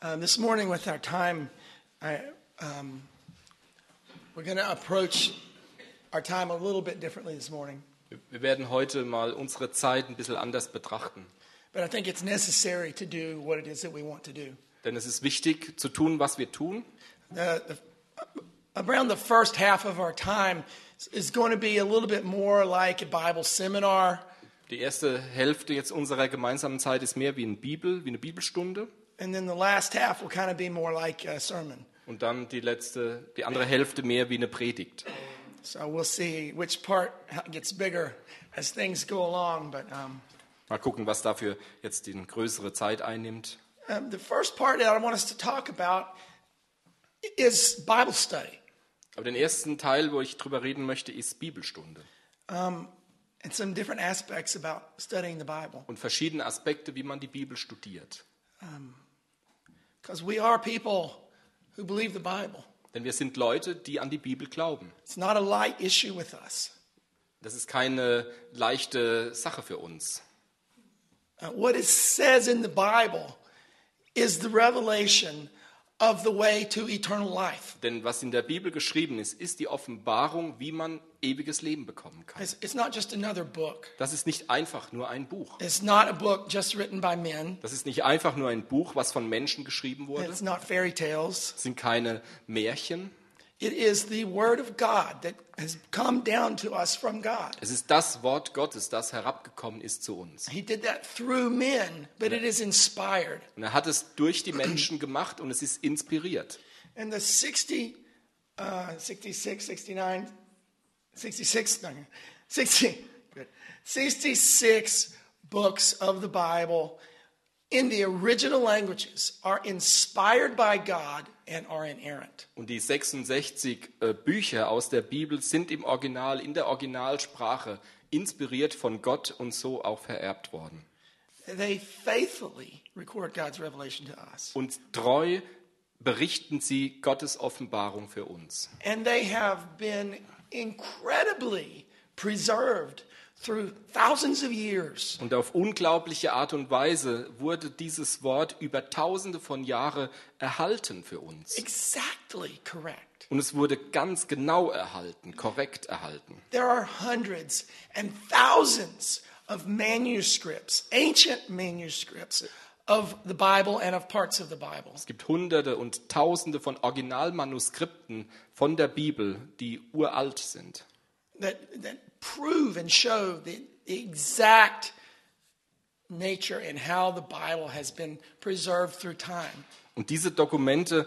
This morning with our time, we're going to approach our time a little bit differently this morning. Wir werden heute mal unsere Zeit ein bisschen anders betrachten. But I think it's necessary to do what it is that we want to do. Denn es ist wichtig zu tun, was wir tun. Around the first half of our time is going to be a little bit more like a Bible seminar. Die erste Hälfte jetzt unserer gemeinsamen Zeit ist mehr wie eine Bibelstunde. And then the last half will kind of be more like a sermon. Und dann die andere Hälfte mehr wie eine Predigt. So we'll see which part gets bigger as things go along. But Mal gucken, was dafür jetzt die größere Zeit einnimmt. the first part that I want us to talk about is Bible study. Aber den ersten Teil, wo ich drüber reden möchte, ist Bibelstunde. And some different aspects about studying the Bible. Und verschiedene Aspekte, wie man die Bibel studiert. Because we are people who believe the Bible. Denn wir sind Leute, die an die Bibel glauben. It's not a light issue with us. Das ist keine leichte Sache für uns. What it says in the Bible is the revelation of the way to eternal life. Denn was in der Bibel geschrieben ist, ist die Offenbarung, wie man ewiges Leben bekommen kann. It's not just another book. Das ist nicht einfach nur ein Buch. It's not a book just written by men. Das ist nicht einfach nur ein Buch, was von Menschen geschrieben wurde. It's not fairy tales. Es sind keine Märchen. It is the word of God that has come down to us from God. Es ist das Wort Gottes, das herabgekommen ist zu uns. He did that through men, but it is inspired. Und er hat es durch die Menschen gemacht und es ist inspiriert. And the 66 books of the Bible in the original languages are inspired by God and are inerrant. Und die 66 Bücher aus der Bibel sind im Original, in der Originalsprache inspiriert von Gott und so auch vererbt worden. They faithfully record God's revelation to us. Und treu berichten sie Gottes Offenbarung für uns. And they have been incredibly preserved through thousands of years. Und auf unglaubliche Art und Weise wurde dieses Wort über Tausende von Jahren erhalten für uns. Exactly correct. Und es wurde ganz genau erhalten, korrekt erhalten. There are hundreds and thousands of manuscripts, ancient manuscripts of the Bible and of parts of the Bible. Es gibt Hunderte und Tausende von Originalmanuskripten von der Bibel, die uralt sind. That prove and show the exact nature and how the Bible has been preserved through time. Und diese Dokumente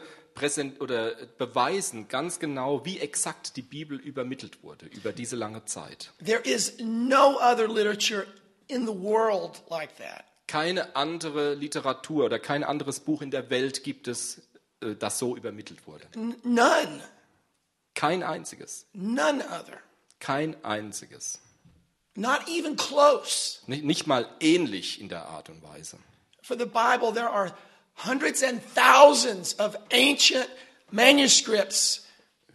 beweisen ganz genau, wie exakt die Bibel übermittelt wurde über diese lange Zeit. There is no other literature in the world like that. Keine andere Literatur oder kein anderes Buch in der Welt gibt es, das so übermittelt wurde. None. Kein einziges. None other. Kein einziges. Not even close. Nicht mal ähnlich in der Art und Weise. For the Bible, there are hundreds and thousands of ancient manuscripts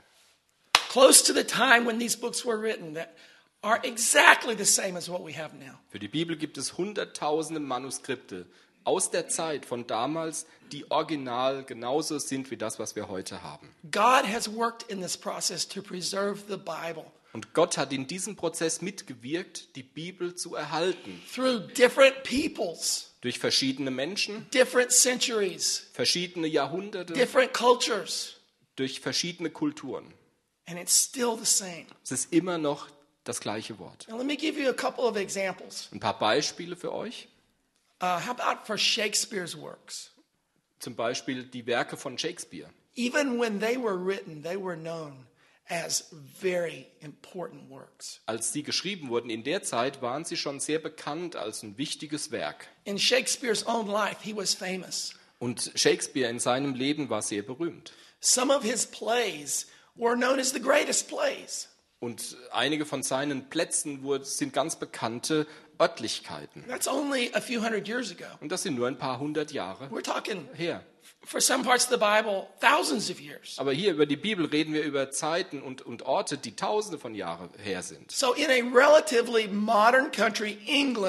close to the time when these books were written that are exactly the same as what we have now. Für die Bibel gibt es hunderttausende Manuskripte aus der Zeit von damals, die original genauso sind wie das, was wir heute haben. God has worked in this process to preserve the Bible. Und Gott hat in diesem Prozess mitgewirkt, die Bibel zu erhalten. Through different peoples, Durch verschiedene Menschen, different centuries, verschiedene Jahrhunderte, different cultures, durch verschiedene Kulturen. and it's still the same. Es ist immer noch das gleiche Wort. Now let me give you a couple of examples. Ein paar Beispiele für euch. How about for Shakespeare's works? Zum Beispiel die Werke von Shakespeare. Even when they were written, they were known as very important works. Als sie geschrieben wurden in der Zeit, waren sie schon sehr bekannt als ein wichtiges Werk. In Shakespeare's own life, he was famous. Und Shakespeare in seinem Leben war sehr berühmt. Some of his plays were known as the greatest plays. Und einige von seinen Plätzen sind ganz bekannte Örtlichkeiten. That's only a few hundred years ago. Und das sind nur ein paar hundert Jahre We're talking, her. for some parts of the Bible, thousands of years. Aber hier über die Bibel reden wir über Zeiten und Orte, die Tausende von Jahren her sind. So in a relatively modern country, England,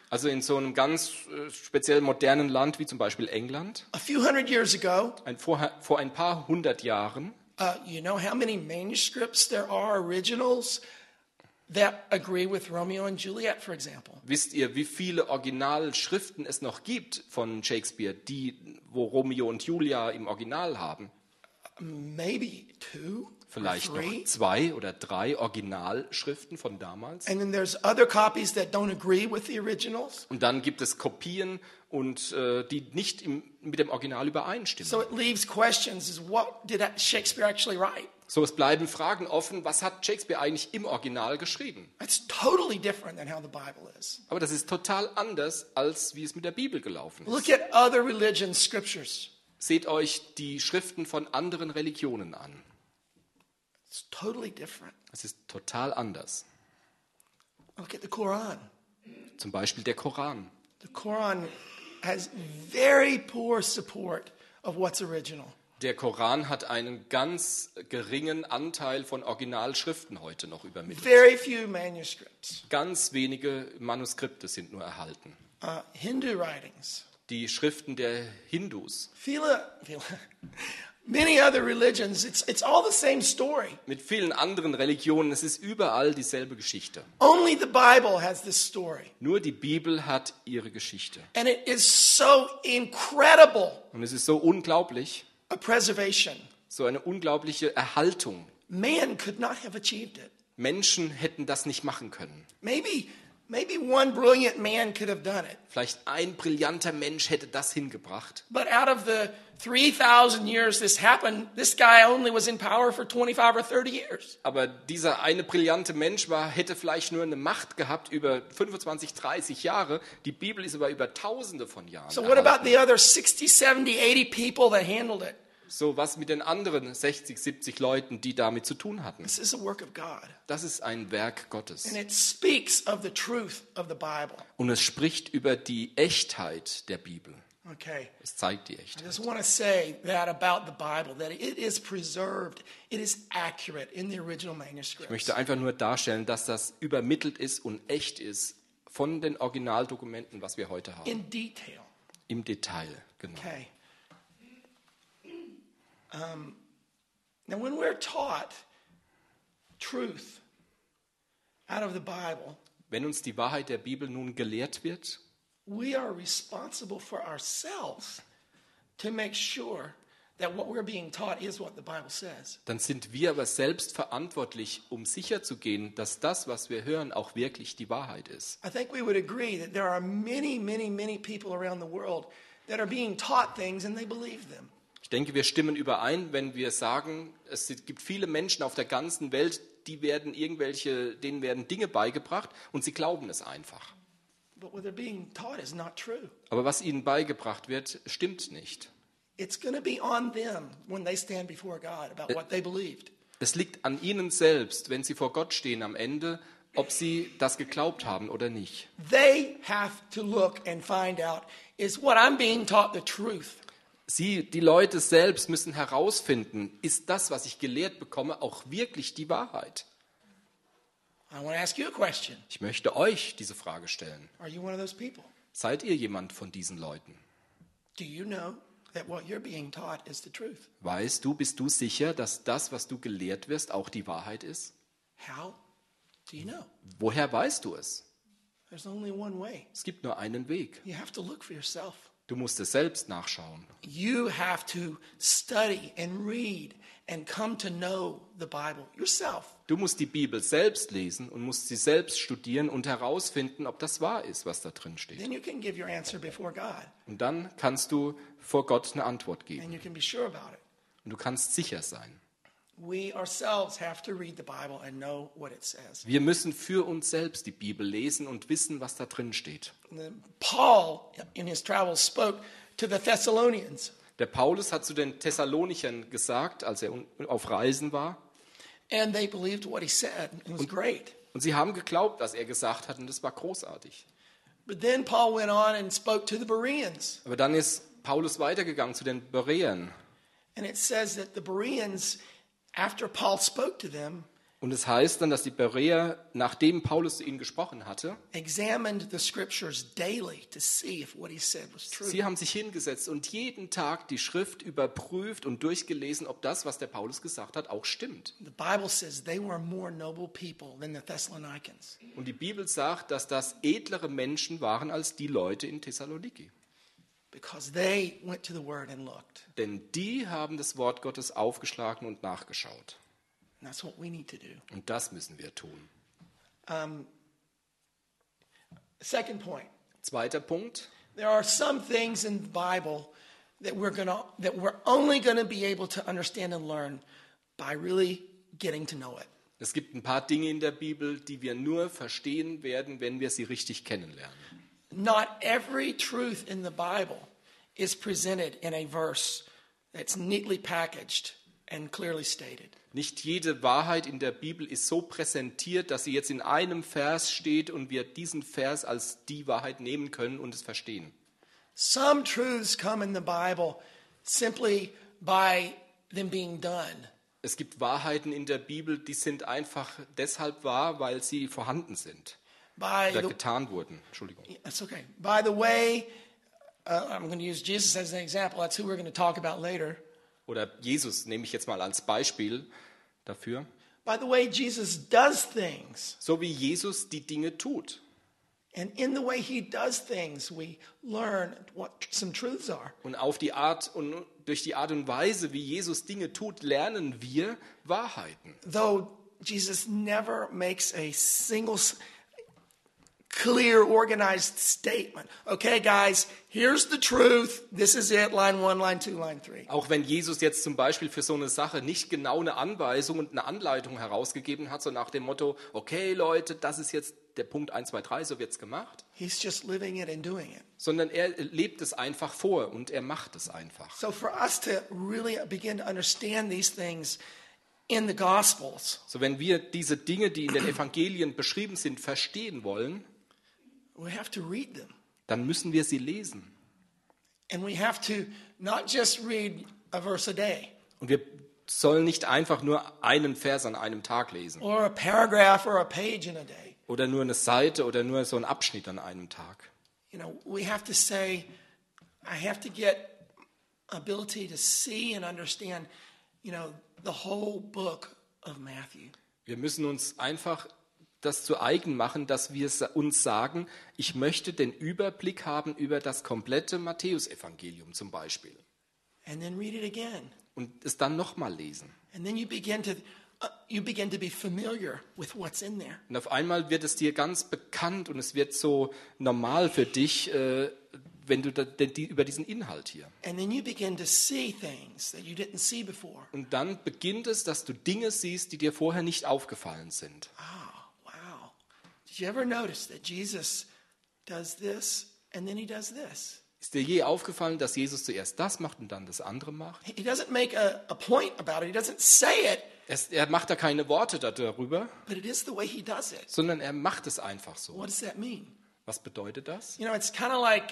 Also in so einem ganz speziell modernen Land wie zum Beispiel England, A few hundred years ago, vor ein paar hundert Jahren, you know how many manuscripts there are, originals, that agree with Romeo and Juliet, for example? wisst ihr, wie viele Originalschriften es noch gibt von Shakespeare, wo Romeo und Julia im Original haben? Maybe 2 Vielleicht or 3. noch 2 oder 3 Originalschriften von damals. And then there's other copies that don't agree with the originals. Und dann gibt es Kopien, die nicht mit dem Original übereinstimmen. So it leaves questions: is what did Shakespeare actually write? So, es bleiben Fragen offen, was hat Shakespeare eigentlich im Original geschrieben? That's totally different than how the Bible is. Aber das ist total anders, als wie es mit der Bibel gelaufen ist. Look at other religions' scriptures. Seht euch die Schriften von anderen Religionen an. It's totally different. Es ist total anders. Look at the Quran. Zum Beispiel der Koran. The Quran has very poor support of what's original. Der Koran hat einen ganz geringen Anteil von Originalschriften heute noch übermittelt. Very few manuscripts. Ganz wenige Manuskripte sind nur erhalten. Hindu writings. Die Schriften der Hindus. Many other religions, it's all the same story. Mit vielen anderen Religionen, es ist überall dieselbe Geschichte. Only the Bible has this story. Nur die Bibel hat ihre Geschichte. And it is so incredible Und es ist so unglaublich, a preservation. so eine unglaubliche Erhaltung. Man could not have achieved it. Menschen hätten das nicht machen können. Maybe one brilliant man could have done it. Vielleicht ein brillanter Mensch hätte das hingebracht. But out of the 3,000 years this happened, this guy only was in power for 25 or 30 years. Aber dieser eine brillante Mensch hätte vielleicht nur eine Macht gehabt über 25, 30 Jahre. Die Bibel ist aber über Tausende von Jahren So what about erhalten. the other 60, 70, 80 people that handled it? So, was mit den anderen 60, 70 Leuten, die damit zu tun hatten? This is a work of God. Das ist ein Werk Gottes. And it speaks of the truth of the Bible. Und es spricht über die Echtheit der Bibel. Okay. Es zeigt die I Echtheit. just want to say that about the Bible, that it is preserved, it is accurate in the original Ich manuscripts. möchte einfach nur darstellen, dass das übermittelt ist und echt ist von den Originaldokumenten, was wir heute haben. In detail. Im Detail, genau. Okay. Now, when we're taught truth out of the Bible, Wenn uns die Wahrheit der Bibel nun gelehrt wird, we are responsible for ourselves to make sure that what we're being taught is what the Bible says. dann sind wir aber selbst verantwortlich, um sicherzugehen, dass das, was wir hören, auch wirklich die Wahrheit ist. I think we would agree that there are many, many, many people around the world that are being taught things and they believe them. Ich denke, wir stimmen überein, wenn wir sagen, es gibt viele Menschen auf der ganzen Welt, denen werden Dinge beigebracht und sie glauben es einfach. But what they're being taught is not true. Aber was ihnen beigebracht wird, stimmt nicht. It's going to be on them when they stand before God about what they believed. Es liegt an ihnen selbst, wenn sie vor Gott stehen am Ende, ob sie das geglaubt haben oder nicht. They have to look and find out, is what I'm being taught the truth? Die Leute selbst müssen herausfinden, ist das, was ich gelehrt bekomme, auch wirklich die Wahrheit? I want to ask you a question. Ich möchte euch diese Frage stellen. Are you one of those people? Seid ihr jemand von diesen Leuten? Do you know that what you're being taught is the truth? Bist du sicher, dass das, was du gelehrt wirst, auch die Wahrheit ist? How do you know? Woher weißt du es? There's only one way. Es gibt nur einen Weg. You have to look for yourself. Du musst es selbst nachschauen. You have to study and read and come to know the Bible yourself. Du musst die Bibel selbst lesen und musst sie selbst studieren und herausfinden, ob das wahr ist, was da drin steht. Then you can give your answer before God, Und dann kannst du vor Gott eine Antwort geben. and you can be sure about it. Und du kannst sicher sein. We ourselves have to read the Bible and know what it says. Wir müssen für uns selbst die Bibel lesen und wissen, was da drin steht. Paul, in his travels, spoke to the Thessalonians, Der Paulus hat zu den Thessalonichern gesagt, als er auf Reisen war, and they believed what he said. It was great. und sie haben geglaubt, was er gesagt hat, und das war großartig. But then Paul went on and spoke to the Bereans, Aber dann ist Paulus weitergegangen zu den Bereern. and it says that the Bereans, after Paul spoke to them, Und es heißt dann, dass die Bereer, nachdem Paulus zu ihnen gesprochen hatte, examined the scriptures daily to see if what he said was true. sie haben sich hingesetzt und jeden Tag die Schrift überprüft und durchgelesen, ob das, was der Paulus gesagt hat, auch stimmt. The Bible says they were more noble people than the Thessalonians Und die Bibel sagt, dass das edlere Menschen waren als die Leute in Thessaloniki. because they went to the Word and looked. Denn die haben das Wort Gottes aufgeschlagen und nachgeschaut. And that's what we need to do. Und das müssen wir tun. Second point. Zweiter Punkt. There are some things in the Bible that we're only going to be able to understand and learn by really getting to know it. Es gibt ein paar Dinge in der Bibel, die wir nur verstehen werden, wenn wir sie richtig kennenlernen. Not every truth in the Bible is presented in a verse that's neatly packaged and clearly stated. Nicht jede Wahrheit in der Bibel ist so präsentiert, dass sie jetzt in einem Vers steht und wir diesen Vers als die Wahrheit nehmen können und es verstehen. Some truths come in the Bible simply by them being done. Es gibt Wahrheiten in der Bibel, die sind einfach deshalb wahr, weil sie vorhanden sind By oder the, getan wurden. Entschuldigung. that's okay. By the way, I'm going to use Jesus as an example. That's who we're going to talk about later. Oder Jesus nehme ich jetzt mal als Beispiel dafür. By the way, Jesus does things. So wie Jesus die Dinge tut. And in the way he does things, we learn what some truths are. Und auf die Art und durch die Art und Weise, wie Jesus Dinge tut, lernen wir Wahrheiten. Though Jesus never makes a single clear, organized statement. Okay, guys, here's the truth. This is it. Line 1, line 2, line 3. Auch wenn Jesus jetzt zum Beispiel für so eine Sache nicht genau eine Anweisung und eine Anleitung herausgegeben hat, so nach dem Motto, okay Leute, das ist jetzt der Punkt 1, 2, 3, so wird's gemacht. He's just living it and doing it. Sondern er lebt es einfach vor und er macht es einfach. So for us to really begin to understand these things in the Gospels, So wenn wir diese Dinge, die in den Evangelien beschrieben sind, verstehen wollen, we have to read them. dann müssen wir sie lesen. And we have to not just read a verse a day Und wir sollen nicht einfach nur einen Vers an einem Tag lesen. or a paragraph or a page in a day. Oder nur eine Seite oder nur so einen Abschnitt an einem Tag. You know, we have to say, I have to get ability to see and understand, you know, the whole book of Matthew. Wir müssen uns einfach das zu eigen machen, dass wir uns sagen, ich möchte den Überblick haben über das komplette Matthäusevangelium zum Beispiel. And then read it again. Und es dann nochmal lesen. And then you begin to be familiar with what's in there. Und auf einmal wird es dir ganz bekannt und es wird so normal für dich, wenn du über diesen Inhalt hier. And then you begin to see things that you didn't see before. Und dann beginnt es, dass du Dinge siehst, die dir vorher nicht aufgefallen sind. Oh, wow. Did you ever notice that Jesus does this and then he does this? Ist dir je aufgefallen, dass Jesus zuerst das macht und dann das andere macht? He doesn't make a point about it. He doesn't say it, Er macht da keine Worte darüber, but it is the way he does it. sondern er macht es einfach so. What does that mean? Was bedeutet das? You know, it's kind of like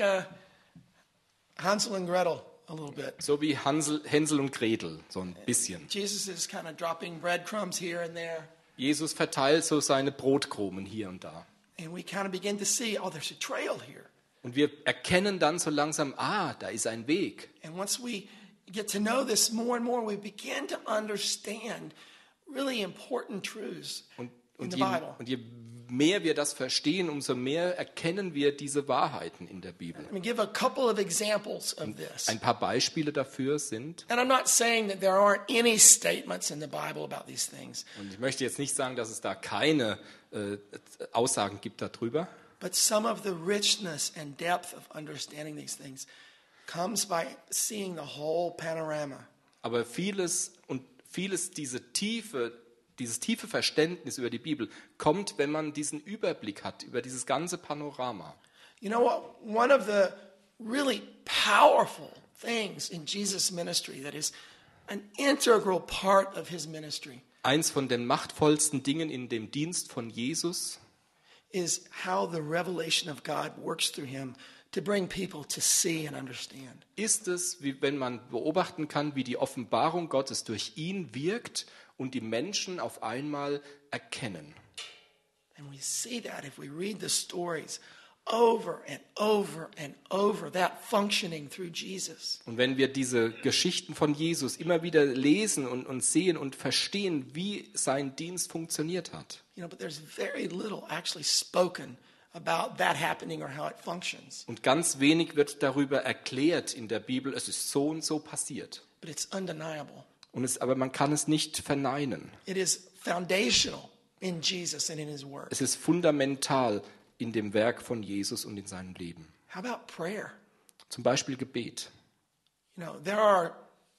Hansel and Gretel a little bit. So wie Hänsel und Gretel, so ein bisschen. Jesus is kind of dropping breadcrumbs here and there. Jesus verteilt so seine Brotkrumen hier und da. And we kind of begin to see, oh, there's a trail here. Und wir erkennen dann so langsam, da ist ein Weg. And once we get to know this more and more, we begin to understand really important truths in the Bible. Und je mehr wir das verstehen, umso mehr erkennen wir diese Wahrheiten in der Bibel. Let me give a couple of examples of this. Ein paar Beispiele dafür sind, And I'm not saying that there aren't any statements in the Bible about these things, und ich möchte jetzt nicht sagen, dass es da keine Aussagen gibt darüber, but some of the richness and depth of understanding these things comes by seeing the whole panorama. aber vieles dieses tiefe Verständnis über die Bibel kommt, wenn man diesen Überblick hat über dieses ganze Panorama. You know what? One of the really powerful things in Jesus' ministry that is an integral part of his ministry Eins von den machtvollsten Dingen in dem Dienst von Jesus is how the revelation of God works through him to bring people to see and understand. ist es, wie wenn man beobachten kann, wie die Offenbarung Gottes durch ihn wirkt und die Menschen auf einmal erkennen. And we see that if we read the stories over and over and over, that functioning through Jesus. Und wenn wir diese Geschichten von Jesus immer wieder lesen und sehen und verstehen, wie sein Dienst funktioniert hat. You know, but there's very little actually spoken about that happening or how it functions. Und ganz wenig wird darüber erklärt in der Bibel, es ist so und so passiert. But it's undeniable. Aber man kann es nicht verneinen. It is foundational in Jesus and in his word. Es ist fundamental in dem Werk von Jesus und in seinem Leben. How about prayer? Zum Beispiel Gebet. You know, there are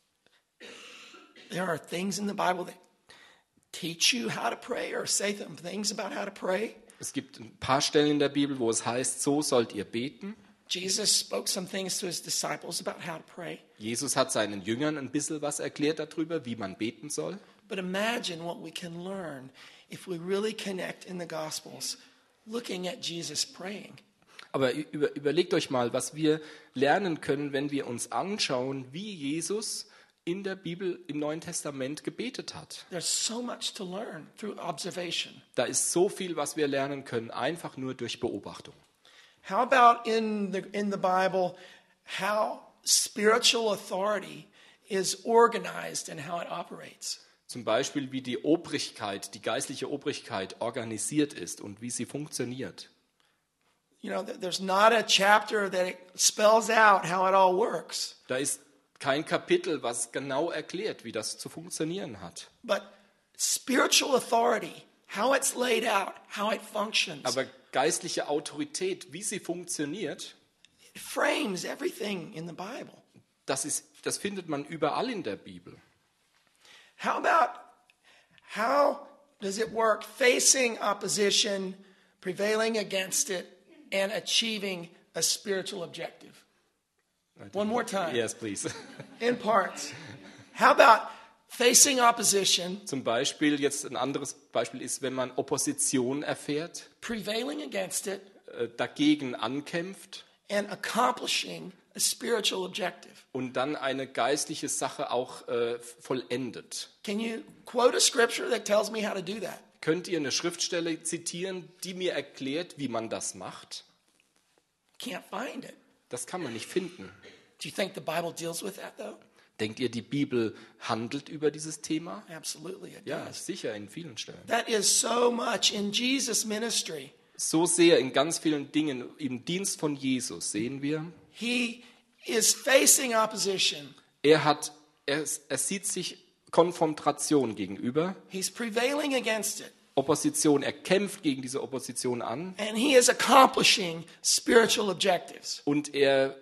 things in the Bible that teach you how to pray or say some things about how to pray. Es gibt ein paar Stellen in der Bibel, wo es heißt, so sollt ihr beten. Jesus spoke some things to his disciples about how to pray. Jesus hat seinen Jüngern ein bisschen was erklärt darüber, wie man beten soll. But imagine what we can learn if we really connect in the Gospels, looking at Jesus praying. Aber überlegt euch mal, was wir lernen können, wenn wir uns anschauen, wie Jesus in der Bibel im Neuen Testament gebetet hat. There's so much to learn through observation. Da ist so viel, was wir lernen können, einfach nur durch Beobachtung. How about in the Bible, how spiritual authority is organized and how it operates? Zum Beispiel, wie die Obrigkeit, die geistliche Obrigkeit organisiert ist und wie sie funktioniert. You know, there's not a chapter that it spells out how it all works. Da ist kein Kapitel, was genau erklärt, wie das zu funktionieren hat. But spiritual authority, how it's laid out, how it functions, Aber geistliche Autorität, wie sie funktioniert, it frames everything in the Bible. das findet man überall in der Bibel. How does it work facing opposition, prevailing against it, and achieving a spiritual objective? One more time. Yes, please. In parts. How about facing opposition, Zum Beispiel, jetzt ein anderes Beispiel ist, wenn man Opposition erfährt, prevailing against it, dagegen ankämpft and accomplishing a spiritual objective? und dann eine geistliche Sache auch vollendet. Can you quote a scripture that tells me how to do that? Könnt ihr eine Schriftstelle zitieren, die mir erklärt, wie man das macht? Can't find it. Das kann man nicht finden. Do you think the Bible deals with that, though? Denkt ihr, die Bibel handelt über dieses Thema? Absolutely, it Ja, does. sicher, in vielen Stellen. That is so much in Jesus' ministry. So sehr in ganz vielen Dingen im Dienst von Jesus sehen wir, He is facing opposition. er sieht sich Konfrontation gegenüber, He's prevailing against it. Opposition, er kämpft gegen diese Opposition an And he is accomplishing spiritual objectives. und er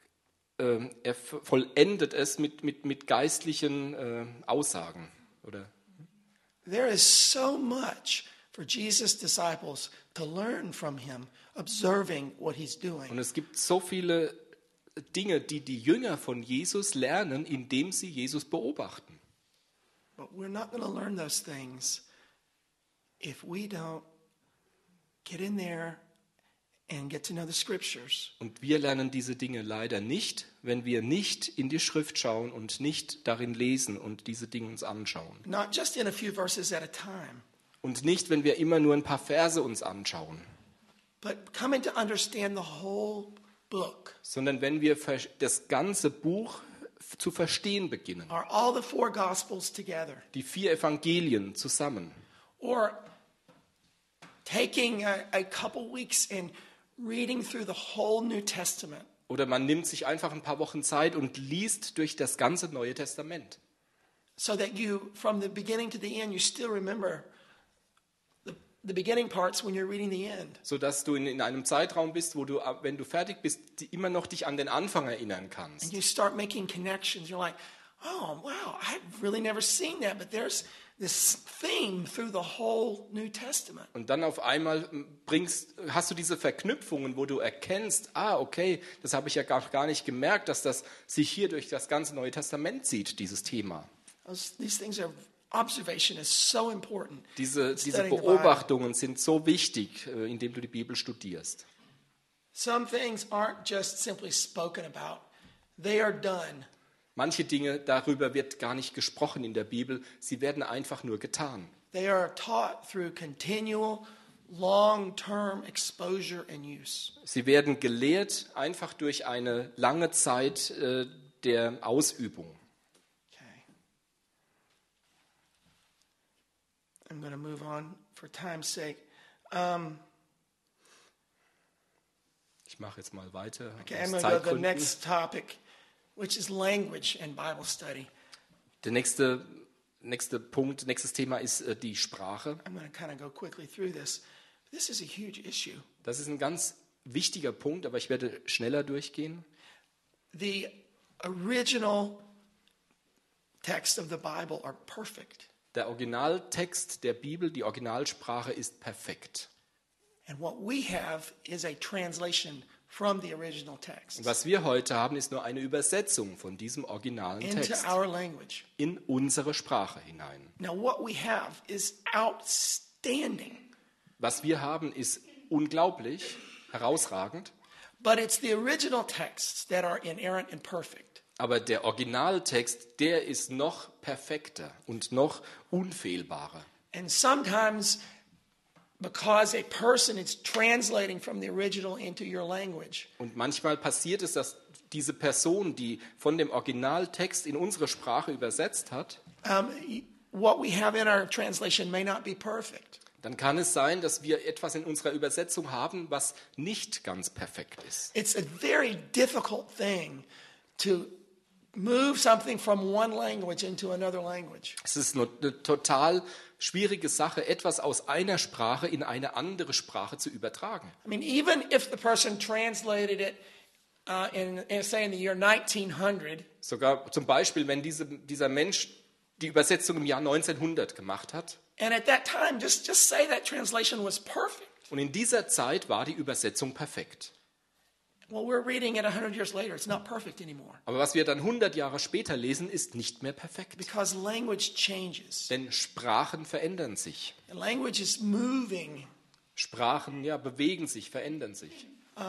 vollendet es mit geistlichen Aussagen. Oder? There is so much for Jesus' disciples to learn from him, observing what he's doing. Und es gibt so viele Dinge, die die Jünger von Jesus lernen, indem sie Jesus beobachten. But we're not going to learn those things if we don't get in there and get to know the scriptures. Und wir lernen diese Dinge leider nicht, wenn wir nicht in die Schrift schauen und nicht darin lesen und diese Dinge uns anschauen. Not just in a few verses at a time, Und nicht, wenn wir immer nur ein paar Verse uns anschauen, but coming to understand the whole book. sondern wenn wir das ganze Buch zu verstehen beginnen. Are all the four gospels together? Die 4 Evangelien zusammen. Or taking a couple weeks and reading through the whole New Testament. Oder man nimmt sich einfach ein paar Wochen Zeit und liest durch das ganze Neue Testament. So that you, from the beginning to the end, you still remember the beginning parts when you're reading the end. Sodass du in einem Zeitraum bist, wo du, wenn du fertig bist, immer noch dich an den Anfang erinnern And kannst. you start making connections. You're like, oh, wow, I've really never seen that. But there's this theme through the whole New Testament. Und dann auf einmal hast du diese Verknüpfungen, wo du erkennst, okay, das habe ich ja gar nicht gemerkt, dass das sich hier durch das ganze Neue Testament zieht, dieses Thema. These things are, observation is so important. Diese Studying the Bible. Beobachtungen sind so wichtig, indem du die Bibel studierst. Some things aren't just simply spoken about. They are done. Manche Dinge, darüber wird gar nicht gesprochen in der Bibel, sie werden einfach nur getan. They are taught through continual, long-term exposure and use. Sie werden gelehrt einfach durch eine lange Zeit der Ausübung. Okay. I'm going to move on for time's sake. Ich mache jetzt mal weiter. Okay, aus I'm going to go to the Zeitgründen. next topic, which is language and Bible study. Der nächste Punkt, nächstes Thema ist die Sprache. I'm going to kind of go quickly through this. This is a huge issue. Das ist ein ganz wichtiger Punkt, aber ich werde schneller durchgehen. The original texts of the Bible are perfect. Der Originaltext der Bibel, die Originalsprache ist perfekt. And what we have is a translation from the original text Und was wir heute haben, ist nur eine Übersetzung von diesem originalen into Text our language. in unsere Sprache hinein. Now, what we have is outstanding, Was wir haben, ist unglaublich, herausragend, but it's the original texts that are inerrant and perfect. aber der Originaltext, der ist noch perfekter und noch unfehlbarer. And sometimes, because a person is translating from the original into your language, Und manchmal passiert es, dass diese Person, die von dem Originaltext in unsere Sprache übersetzt hat, what we have in our translation may not be perfect. dann kann es sein, dass wir etwas in unserer Übersetzung haben, was nicht ganz perfekt ist. It's a very difficult thing to move something from one language into another language. Es ist eine total schwierige Sache, etwas aus einer Sprache in eine andere Sprache zu übertragen. I mean, even if the person translated it say in the year 1900, Sogar zum Beispiel, wenn dieser Mensch die Übersetzung im Jahr 1900 gemacht hat. and at that time, just say that translation was perfect. Und in dieser Zeit war die Übersetzung perfekt. Well, we're reading it 100 years later. It's not perfect anymore Aber was wir dann 100 Jahre später lesen, ist nicht mehr perfekt. because language changes. Denn Sprachen verändern sich. And language is moving. Sprachen bewegen sich, verändern sich.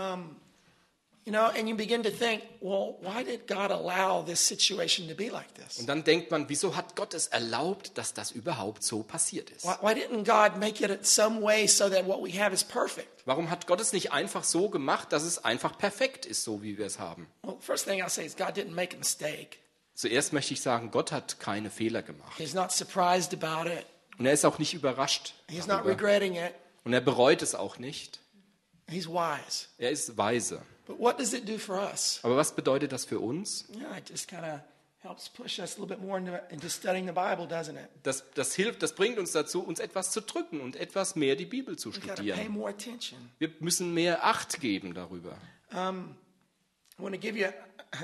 You know, and you begin to think, well, why did God allow this situation to be like this? Und dann denkt man, wieso hat Gott es erlaubt, dass das überhaupt so passiert ist? Why didn't God make it some way so that what we have is perfect? Warum hat Gott es nicht einfach so gemacht, dass es einfach perfekt ist, so wie wir es haben? Well, first thing I'll say is God didn't make a mistake. Zuerst möchte ich sagen, Gott hat keine Fehler gemacht. He's not surprised about it. Und er ist auch nicht überrascht He's not darüber. regretting it. Und er bereut es auch nicht. He's wise. Er ist weise. But what does it do for us? Aber was bedeutet das für uns? Yeah, it just kind of helps push us a little bit more into studying the Bible, doesn't it? Das hilft, das bringt uns dazu, uns etwas zu drücken und etwas mehr die Bibel zu We've got to pay studieren. more attention. Wir müssen mehr Acht geben darüber. I want to give you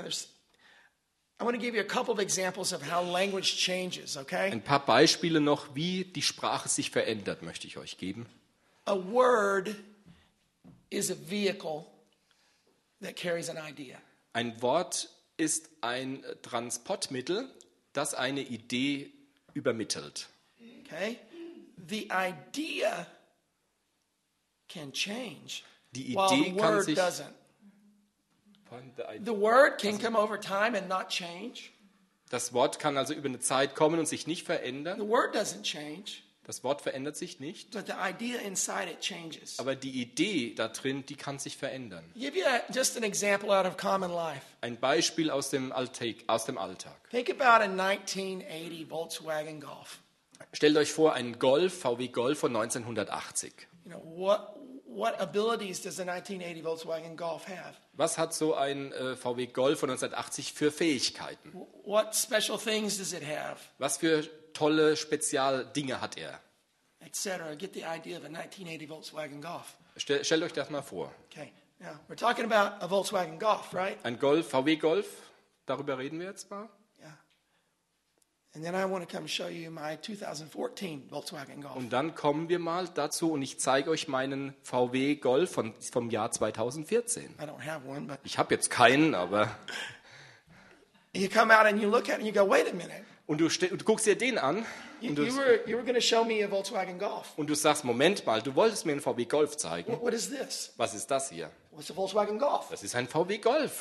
a couple of examples of how language changes, okay? Ein paar Beispiele noch, wie die Sprache sich verändert, möchte ich euch geben. A word is a vehicle that carries an idea. Ein Wort ist ein Transportmittel, das eine Idee übermittelt. Okay? The idea can change, Die while Idee the kann word sich... doesn't. The word can come over time and not change. Das Wort kann also über eine Zeit kommen und sich nicht The verändern. word doesn't change, Das Wort verändert sich nicht. but the idea inside it changes. Aber die Idee da drin, die kann sich verändern. I'll give you just an example out of common life. Ein Beispiel aus dem Alltag. Think about a 1980 Volkswagen Golf. Stellt euch vor, ein Golf, VW Golf von 1980. You know, what abilities does a 1980 Volkswagen Golf have? Was hat so ein VW Golf von 1980 für Fähigkeiten? What special things does it have? Was für tolle Spezialdinge hat er? Etc. Get the idea of a 1980 Volkswagen Golf. Stellt euch das mal vor. Okay, now we're talking about a Volkswagen Golf, right? Ein Golf, VW Golf, darüber reden wir jetzt mal. Yeah. And then I want to come show you my 2014 Volkswagen Golf. Und dann kommen wir mal dazu und ich zeige euch meinen VW Golf vom Jahr 2014. I don't have one, but Ich habe jetzt keinen, aber... you come out and you look at it and you go, wait a minute. Und du guckst dir den an You, und you were going to show me a Volkswagen Golf. du sagst, Moment mal, du wolltest mir einen VW Golf zeigen. What is this? Was ist das hier? What's a Volkswagen Golf? Das ist ein VW Golf.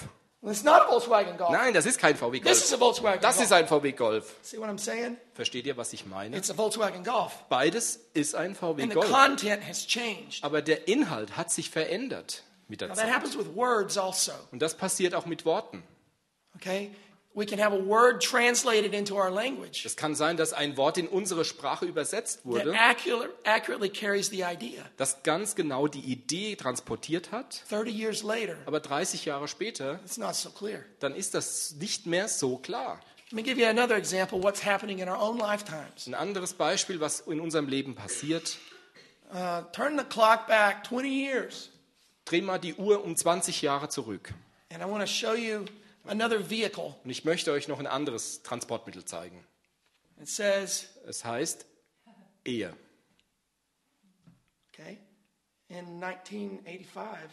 It's not a Volkswagen Golf. Nein, das ist kein VW This is a Golf. Volkswagen Das Golf. ist ein VW Golf. See what I'm saying? Versteht ihr, was ich meine? It's a Volkswagen Golf. Beides ist ein VW And the Golf. content has changed. Aber der Inhalt hat sich verändert mit der Now that Zeit. happens with words also. Und das passiert auch mit Worten. Okay? We can have a word translated into our language Es kann sein, dass ein Wort in unsere Sprache übersetzt that wurde, accurately carries the idea. das ganz genau die Idee transportiert hat. 30 years later, Aber 30 Jahre später, it's not so clear. dann ist das nicht mehr so klar. Let me give you another example of what's happening in our own lifetimes. Ein anderes Beispiel, was in unserem Leben passiert. Turn the clock back 20 years, Dreh mal die Uhr um 20 Jahre zurück. and I want to show you another vehicle. Und ich möchte euch noch ein anderes Transportmittel zeigen. It says, Es heißt Ehe. okay, in 1985,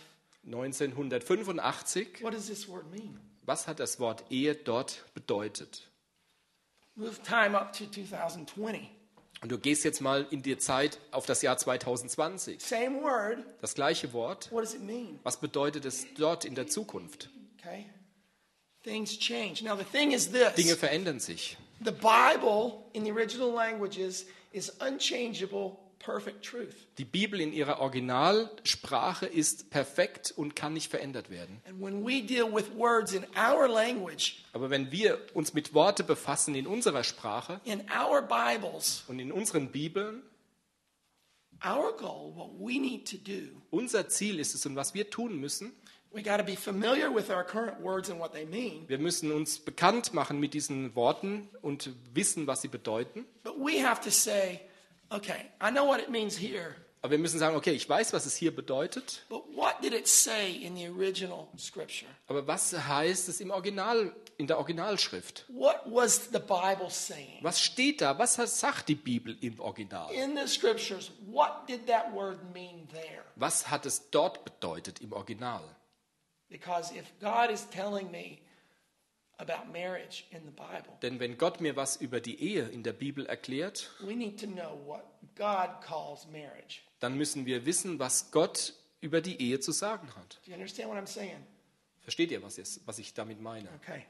1985, what does this word mean? was hat das Wort Ehe dort bedeutet? Move time up to 2020. Und du gehst jetzt mal in die Zeit auf das Jahr 2020. Same word. Das gleiche Wort. What does it mean? Was bedeutet es dort in der Zukunft? Okay. Things change. Now the thing is this. Dinge verändern sich. The Bible in the original languages is unchangeable, perfect truth. Die Bibel in ihrer Originalsprache ist perfekt und kann nicht verändert werden. And when we deal with words in our language, Aber wenn wir uns mit Worte befassen in unserer Sprache in our Bibles, und in unseren Bibeln, our goal, what we need to do, unser Ziel ist es und was wir tun müssen, we got to be familiar with our current words and what they mean, wir müssen uns bekannt machen mit diesen Worten und wissen, was sie bedeuten. but we have to say, okay, I know what it means here, Aber wir müssen sagen, okay, ich weiß, was es hier bedeutet, but what did it say in the original scripture? aber was heißt es im Original, in der Originalschrift? What was the Bible saying? Was steht da? Was sagt die Bibel im Original? In the scriptures, what did that word mean there? Was hat es dort bedeutet im Original? Because if God is telling me about marriage in the Bible, Denn wenn Gott mir was über die Ehe in der Bibel erklärt, we need to know what God calls marriage. dann müssen wir wissen, was Gott über die Ehe zu sagen hat. Do you understand what I'm saying? Versteht ihr, was ich damit meine? Okay.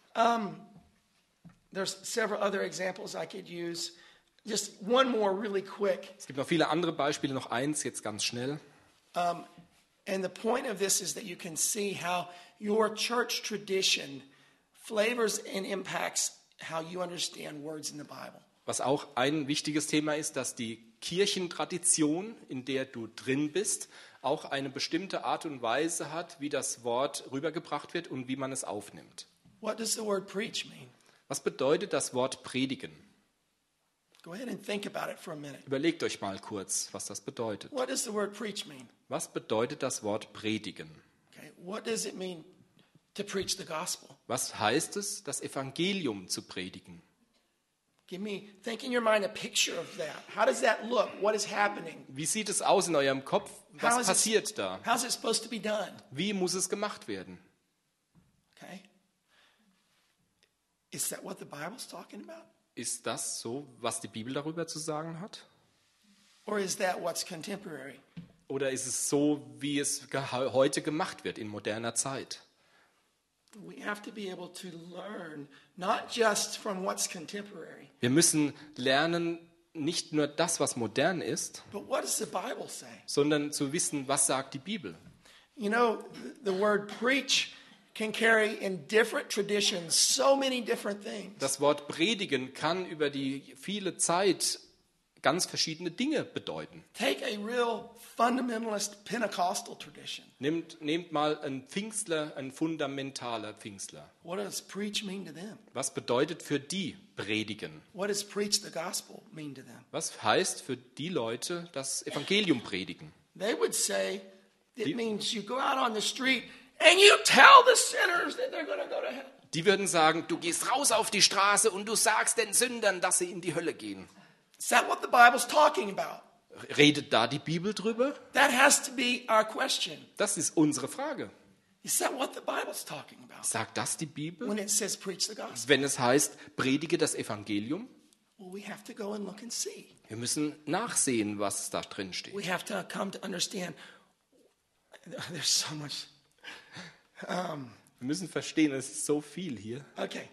There's several other examples I could use. Just one more really quick. Es gibt noch viele andere Beispiele, noch eins jetzt ganz schnell. And the point of this is that you can see how your church tradition flavors and impacts how you understand words in the Bible. Was auch ein wichtiges Thema ist, dass die Kirchentradition, in der du drin bist, auch eine bestimmte Art und Weise hat, wie das Wort rübergebracht wird und wie man es aufnimmt. What does the word preach mean? Was bedeutet das Wort predigen? Go ahead and think about it for a minute. Überlegt euch mal kurz, was das bedeutet. What does the word preach mean? Was bedeutet das Wort predigen? Okay, what does it mean to preach the gospel? Was heißt es, das Evangelium zu predigen? Think in your mind a picture of that. How does that look? What is happening? Wie sieht es aus in eurem Kopf? Was How passiert da? How's it supposed to be done? Wie muss es gemacht werden? Okay. Is that what the Bible's talking about? Ist das so, was die Bibel darüber zu sagen hat? Or is that what's contemporary? Oder ist es so, wie es heute gemacht wird in moderner Zeit? We have to be able to learn not just from what's contemporary, Wir müssen lernen, nicht nur das, was modern ist, but what does the Bible say? sondern zu wissen, was sagt die Bibel. You know, the word preach can carry in different traditions so many different things. Das Wort predigen kann über die viele Zeit ganz verschiedene Dinge bedeuten. Take a real fundamentalist Pentecostal tradition. Nehmt mal einen Pfingstler, ein fundamentaler Pfingstler. What does preach mean to them? Was bedeutet für die predigen? What does preach the gospel mean to them? Was heißt für die Leute das Evangelium predigen? They would say it Die- means you go out on the street and you tell the sinners that they're going to go to hell. Die würden sagen, du gehst raus auf die Straße und du sagst den Sündern, dass sie in die Hölle gehen. Is that what the Bible's talking about? Redet da die Bibel drüber? That has to be our question. Das ist unsere Frage. Is that what the Bible's talking about? Sagt das die Bibel? When it says preach the gospel? Wenn es heißt, predige das Evangelium? Well, we have to go and look and see. Wir müssen nachsehen, was da drin steht. We have to come to understand there's so much. Wir müssen verstehen, es ist so viel hier. Okay.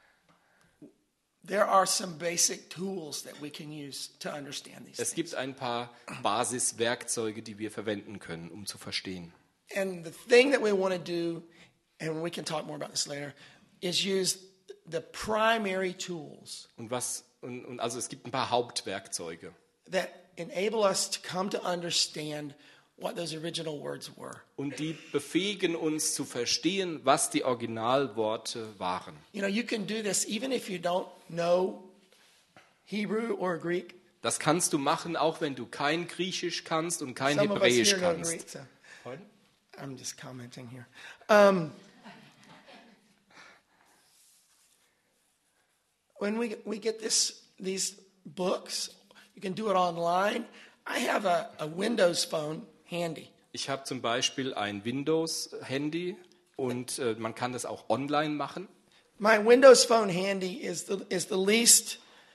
There are some basic tools that we can use to understand these Es things. gibt ein paar Basiswerkzeuge, die wir verwenden können, um zu verstehen. And the thing that we want to do, and we can talk more about this later, is use the primary tools Und also es gibt ein paar Hauptwerkzeuge, that enable us to come to understand what those original words were. und die befähigen uns zu verstehen, was die Originalworte waren. You know, you can do this even if you don't know Hebrew or Greek. Das kannst du machen, auch wenn du kein Griechisch kannst und kein Some of us Hebräisch here know Greek, kannst. so Pardon? I'm just commenting here. When we get these books, you can do it online. I have a Windows phone handy. Ich habe zum Beispiel ein Windows-Handy und man kann das auch online machen. My Windows phone handy is the least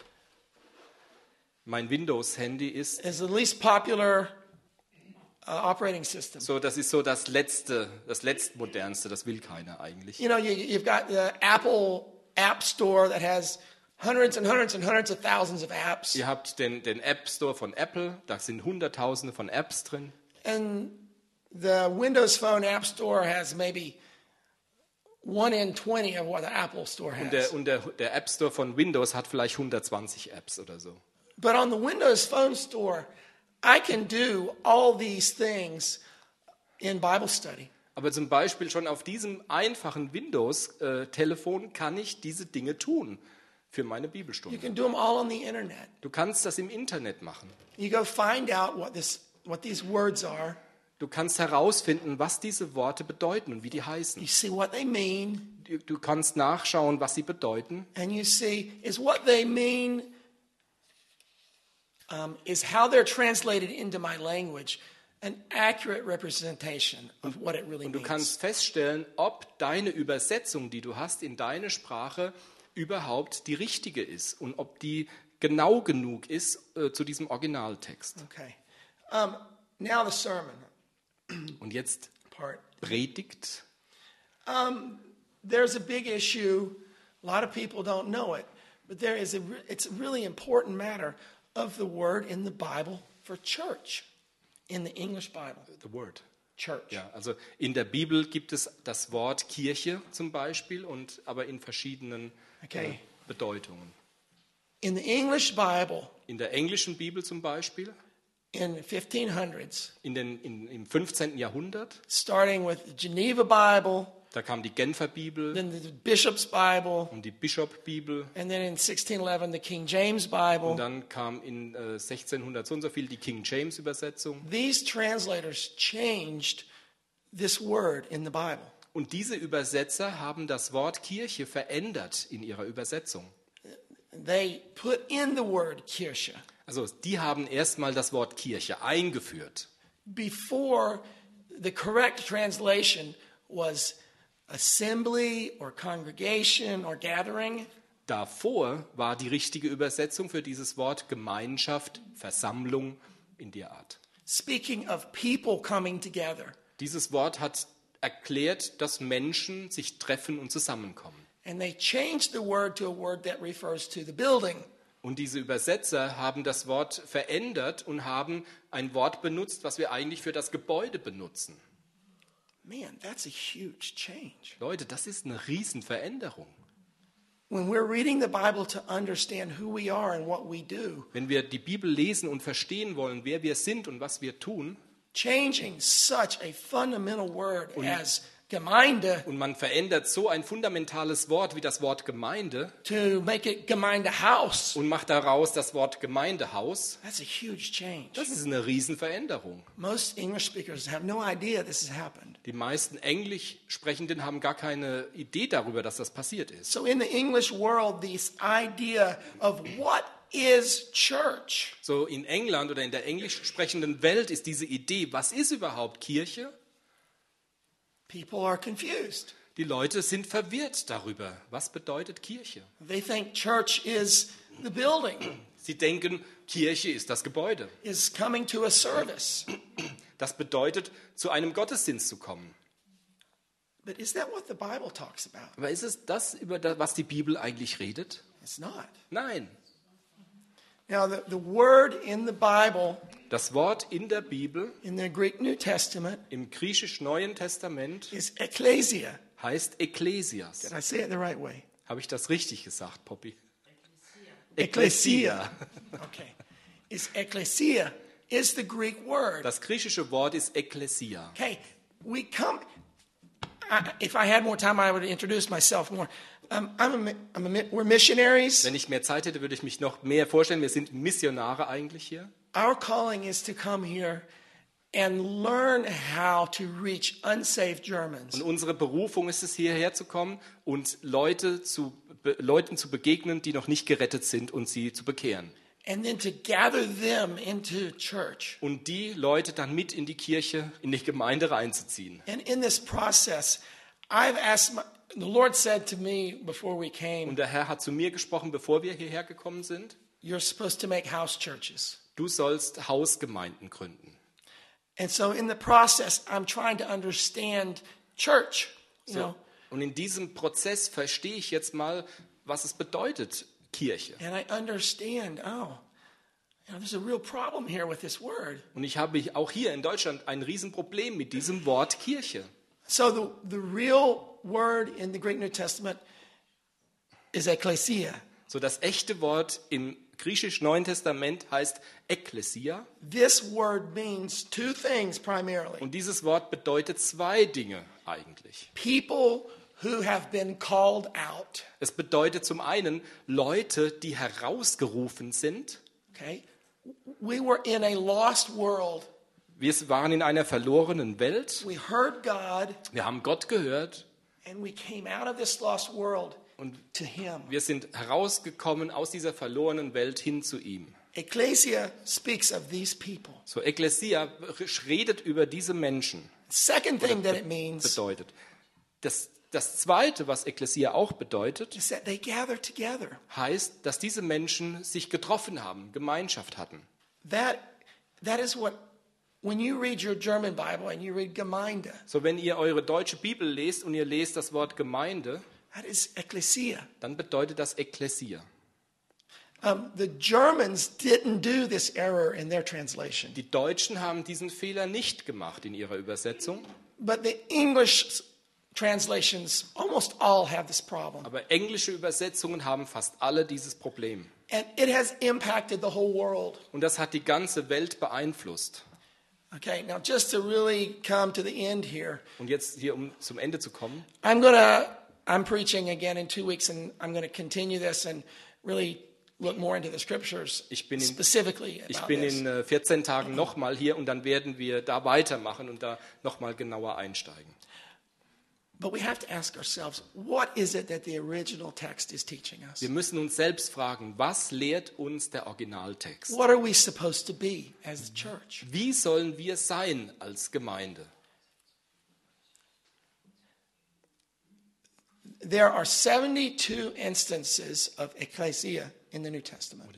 Mein Windows-Handy ist popular operating system. so, das ist so das letztmodernste, das will keiner eigentlich. You know, you've got the Apple App Store that has hundreds and hundreds and hundreds of thousands of apps. Ihr habt den App Store von Apple, da sind Hunderttausende von Apps drin. And the Windows Phone App Store has maybe 1 in 20 of what the Apple Store has. Und der App Store von Windows hat vielleicht 120 Apps oder so. But on the Windows Phone Store, I can do all these things in Bible study. Aber zum Beispiel schon auf diesem einfachen Windows-Telefon kann ich diese Dinge tun für meine You Bibelstunde. can do them all on the internet. Du kannst das im Internet machen. You go find out what these words are. Du kannst herausfinden, was diese Worte bedeuten und wie die heißen. You see what they mean, Du kannst nachschauen, was sie bedeuten. and you see is what they mean is how they're translated into my language an accurate representation of what it really Und du means. kannst feststellen, ob deine Übersetzung, die du hast in deine Sprache, überhaupt die richtige ist und ob die genau genug ist zu diesem Originaltext. Okay. Now the sermon Und jetzt part. Predigt. There's a big issue. A lot of people don't know it, but it's a really important matter of the word in the Bible for church, in the English Bible, The word. church. Ja, also in der Bibel gibt es das Wort Kirche zum Beispiel, aber in verschiedenen Okay. Bedeutungen. In the English Bible, In der englischen Bibel zum Beispiel, in the 1500s, im 15. Jahrhundert, starting with the Geneva Bible, da kam die Genfer Bibel then the Bishop's Bible, und die Bishop-Bibel. and then in 1611 the King James Bible. Und dann kam in 1600 so und so viel die King James Übersetzung. These translators changed this word in the Bible. Und diese Übersetzer haben das Wort Kirche verändert in ihrer Übersetzung. They put in the word Kirche. Also die haben erstmal das Wort Kirche eingeführt. Before, the correct translation was assembly or congregation or gathering. Davor war die richtige Übersetzung für dieses Wort Gemeinschaft, Versammlung in der Art. Speaking of people coming together. Dieses Wort hat erklärt, dass Menschen sich treffen und zusammenkommen. And they changed the word to a word that refers to the building. Und diese Übersetzer haben das Wort verändert und haben ein Wort benutzt, was wir eigentlich für das Gebäude benutzen. Man, that's a huge change. Leute, das ist eine Riesenveränderung. When we're reading the Bible to understand who we are and what we do, Wenn wir die Bibel lesen und verstehen wollen, wer wir sind und was wir tun, changing such a fundamental word as Gemeinde und man verändert so ein fundamentales Wort wie das Wort Gemeinde to make it Gemeindehaus, und macht daraus das Wort Gemeindehaus, that's a huge change. das ist eine Riesenveränderung. Most English speakers have no idea this has happened. Die meisten Englischsprechenden haben gar keine Idee darüber, dass das passiert ist. So in the English world, this idea of what is church So in England oder in der englisch sprechenden Welt ist diese Idee, was ist überhaupt Kirche? people are confused. Die Leute sind verwirrt darüber. Was bedeutet Kirche? They think church is the building, Sie denken, Kirche ist das Gebäude. is coming to a service. Das bedeutet, zu einem Gottesdienst zu kommen. But is that what the Bible talks about? Aber ist es das, über das, was die Bibel eigentlich redet? It's not. Nein. Now, the word in the Bible, Das Wort in der Bibel, in the Greek New Testament, im griechisch-neuen Testament, is ekklesia. heißt Ekklesias. Did I say it the right way? Habe ich das richtig gesagt, Poppy? Ecclesia. Okay. Ecclesia is the Greek word. Das griechische Wort ist Ekklesia. Okay, we come. If I had more time, I would introduce myself more. We're missionaries. Wenn ich mehr Zeit hätte, würde ich mich noch mehr vorstellen. Wir sind Missionare eigentlich hier. Our calling is to come here and learn how to reach unsaved Germans. Und unsere Berufung ist es, hierher zu kommen und Leuten zu begegnen, die noch nicht gerettet sind und sie zu bekehren. And then to gather them into church. Und die Leute dann mit in die Kirche, in die Gemeinde reinzuziehen. And in this process, I've asked the Lord said to me before we came, Und der Herr hat zu mir gesprochen, bevor wir hierher gekommen sind. you're supposed to make house churches. Du sollst Hausgemeinden gründen. And so in the process, I'm trying to understand church, you know. Und in diesem Prozess verstehe ich jetzt mal, was es bedeutet, Kirche. And I understand, there's a real problem here with this word. Und ich habe auch hier in Deutschland ein Riesenproblem mit diesem Wort Kirche. So the real word in the Greek New Testament is ekklesia. So das echte Wort im griechisch-neuen Testament heißt Ekklesia. This word means two things primarily. Und dieses Wort bedeutet zwei Dinge eigentlich. People who have been called out. Es bedeutet zum einen Leute, die herausgerufen sind. Okay? We were in a lost world. Wir waren in einer verlorenen Welt. We heard God Wir haben Gott gehört and we came out of this lost world und to him. wir sind herausgekommen aus dieser verlorenen Welt hin zu ihm. Ecclesia speaks of these people. So Ekklesia redet über diese Menschen. Second thing that it means Bedeutet. Das Zweite, was Ekklesia auch bedeutet, is that they gather together. heißt, dass diese Menschen sich getroffen haben, Gemeinschaft hatten. That is what, when you read your German Bible and you read Gemeinde, So wenn ihr eure deutsche Bibel lest und ihr lest das Wort Gemeinde, that is Ecclesia. dann bedeutet das Ekklesia. The Germans didn't do this error in their translation, Die Deutschen haben diesen Fehler nicht gemacht in ihrer Übersetzung, but the English translations almost all have this problem. aber englische Übersetzungen haben fast alle dieses Problem. And it has impacted the whole world. Und das hat die ganze Welt beeinflusst. Okay, now just to really come to the end here, Und jetzt hier, um zum Ende zu kommen, I'm preaching again in 2 weeks, and I'm going to continue this and really look more into the scriptures Ich bin in- specifically ich about bin this. in 14 Tagen nochmal hier und dann werden wir da weitermachen und da nochmal genauer einsteigen. But we have to ask ourselves, what is it that the original text is teaching us? Wir müssen uns selbst fragen, was lehrt uns der Originaltext? What are we supposed to be as a church? Wie sollen wir sein als Gemeinde? There are 72 instances of ecclesia in the New Testament.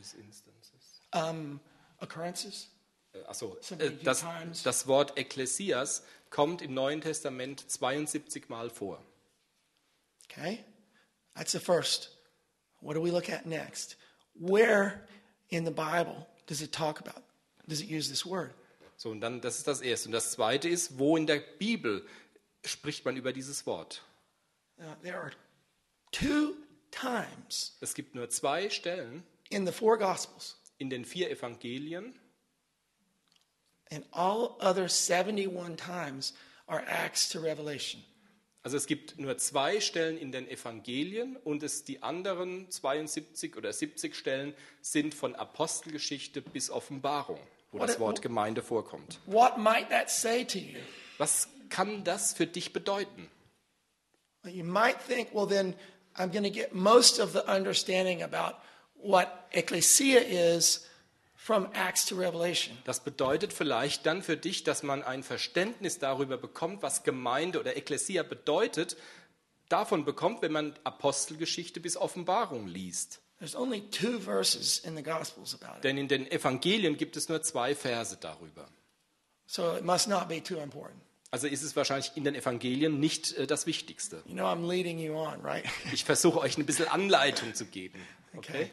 Occurrences? Achso, 72 das, times. das Wort Ekklesias kommt im Neuen Testament 72 Mal vor. Okay? That's the first. What do we look at next? Where in the Bible does it use this word? So, und dann, das ist das Erste. Und das Zweite ist, wo in der Bibel spricht man über dieses Wort? There are 2 times Es gibt nur 2 Stellen in the 4 Gospels, in den 4 Evangelien and all other 71 times are Acts to Revelation. Also es gibt nur 2 Stellen in den Evangelien und die anderen 72 oder 70 Stellen sind von Apostelgeschichte bis Offenbarung, wo das Wort Gemeinde vorkommt. What might that say to you? Was kann das für dich bedeuten? Well, you might think, well, then I'm going to get most of the understanding about what ecclesia is from Acts to Revelation. Das bedeutet vielleicht dann für dich, dass man ein Verständnis darüber bekommt, was Gemeinde oder Ekklesia bedeutet, davon bekommt, wenn man Apostelgeschichte bis Offenbarung liest. There's only 2 verses in the Gospels about it. Denn in den Evangelien gibt es nur 2 Verse darüber. So it must not be too important. Also ist es wahrscheinlich in den Evangelien nicht das Wichtigste. You know, I'm leading you on, right? Ich versuche euch ein bisschen Anleitung zu geben. Okay?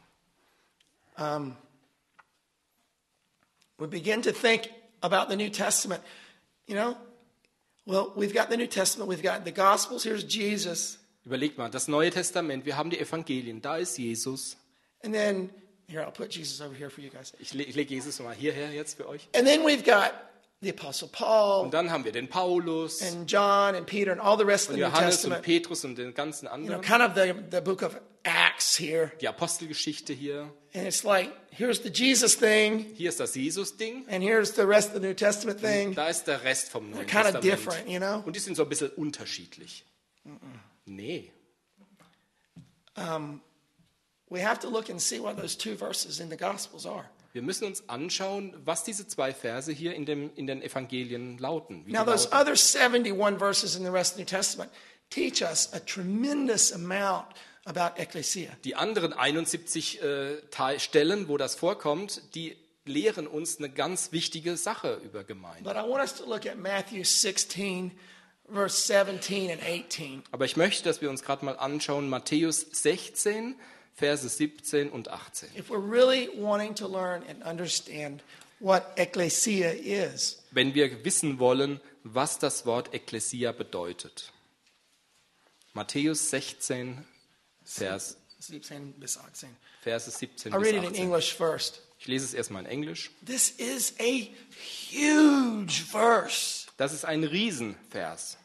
We begin to think about the New Testament. You know, well, we've got the New Testament, we've got the Gospels, here's Jesus. Überlegt mal, das Neue Testament, wir haben die Evangelien, da ist Jesus. And then, here, I'll put Jesus over here for you guys. Ich lege Jesus mal hierher jetzt für euch. And then we've got the Apostle Paul Und dann haben wir den Paulus and John and Peter and all the rest of und the New Johannes und Testament. Petrus und den ganzen You know, anderen. kind of the book of Acts here. Die Apostelgeschichte hier. And it's like, here's the Jesus thing, Hier ist das Jesus-Ding. and here's the rest of the New Testament thing. Da ist der Rest vom Neuen Kind of Testament. different, you know? Und die sind so ein bisschen unterschiedlich. Nee. We have to look and see what those two verses in the Gospels are. Wir müssen uns anschauen, was diese zwei Verse hier in den Evangelien lauten. Wie die Now, those lauten. other 71 verses in the rest of the New Testament teach us a tremendous amount about ecclesia. Die anderen 71 Stellen, wo das vorkommt, die lehren uns eine ganz wichtige Sache über Gemeinde. But I want us to look at Matthew 16, verse 17 and 18. Aber ich möchte, dass wir uns gerade mal anschauen, Matthäus 16, Verse 17 und 18. If we're really wanting to learn and understand what ecclesia is. Wenn wir wissen wollen, was das Wort Ekklesia bedeutet. Matthäus 16, Verse 17 bis 18. 17 I'll bis read it in 18. English first. Ich lese es erstmal in Englisch. This is a huge verse Das ist ein Riesenvers.